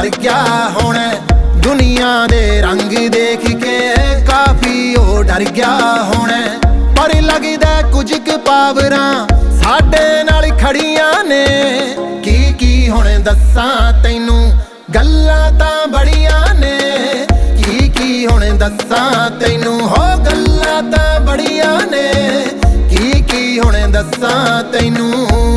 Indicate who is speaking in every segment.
Speaker 1: डर गया होना, दुनिया दे रंग देख के काफी ओ डर गया होना। पर लगदा कुछ क पावरां साडे नाल खड़ियां ने, की हुण दस्सां तैनूं गल्लां तां बड़ियां ने, की हुण दस्सां तैनूं हो गल्लां तां बड़ियां ने, की हुण दस्सां तैनूं।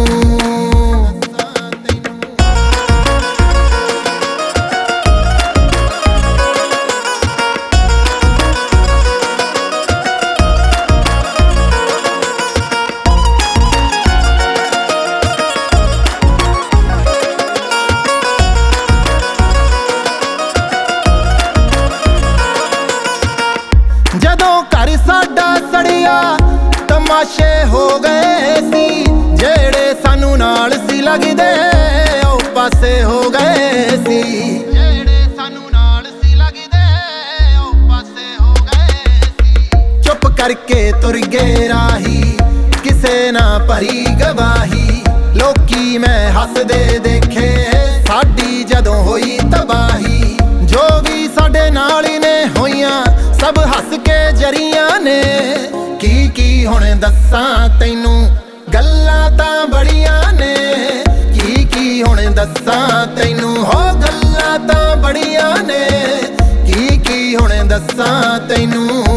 Speaker 1: जदों घर साडा सड़िया तमाशे हो गए सी, जेड़े सानू नाल सी लगदे ओ पासे हो गए सी, जेड़े सानू नाल सी लगदे ओ पासे हो गए सी। चुप करके तुर गए राही किसे ना भरी गवाही, लोकी मैं हसदे देखे साडी जदों होई तबाही। जो भी साडे नाल ने होइयां सब हस के जरियां ने, की हुण दस्सां तैनूं गल्लां तां बड़ियां ने, की हुण दस्सां तैनूं हो गल्लां तां बड़ियां ने, की हुण दस्सां तैनूं।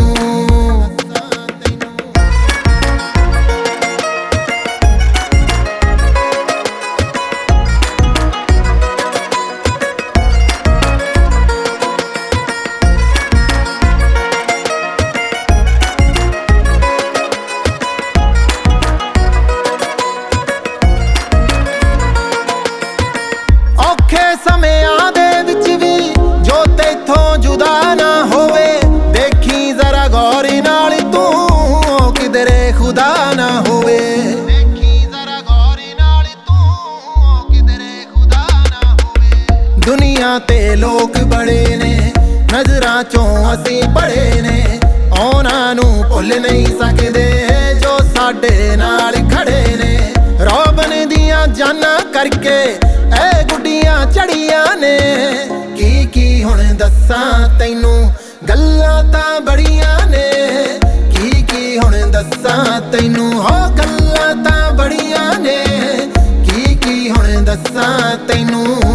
Speaker 1: ਸਮਿਆਂ ਦੇ ਵਿੱਚ ਵੀ ਜੋ ਤੇਥੋਂ ਜੁਦਾ ਨਾ ਹੋਵੇ, ਦੇਖੀ ਜ਼ਰਾ ਗੌਰ ਨਾਲ ਤੂੰ ਕਿਧਰੇ ਖੁਦਾ ਨਾ ਹੋਵੇ, ਦੇਖੀ ਜ਼ਰਾ ਗੌਰ ਨਾਲ ਤੂੰ ਕਿਧਰੇ ਖੁਦਾ ਨਾ ਹੋਵੇ। ਦੁਨੀਆ ਤੇ ਲੋਕ ਬੜੇ ਨੇ ਨਜ਼ਰਾਂ ਚੋਂ ਅਸੀਂ ਬੜੇ ਨੇ, ਉਹਨਾਂ ਨੂੰ ਭੁੱਲ ਨਹੀਂ ਸਕਦੇ ਜੋ ਸਾਡੇ ਨਾਲ ਖੜੇ ਨੇ। ਰੋਬਨ ਦੀਆਂ ਜਾਨਾਂ ਕਰਕੇ ਐ ਗੁੱਡੀਆਂ ਚੜੀਆਂ ਨੇ, ਕੀ ਹੁਣ ਦੱਸਾਂ ਤੈਨੂੰ ਗੱਲਾਂ ਤਾਂ ਬੜੀਆਂ ਨੇ, ਕੀ ਹੁਣ ਦੱਸਾਂ ਤੈਨੂੰ ਹੋ ਗੱਲਾਂ ਤਾਂ ਬੜੀਆਂ ਨੇ, ਕੀ ਹੁਣ ਦੱਸਾਂ ਤੈਨੂੰ।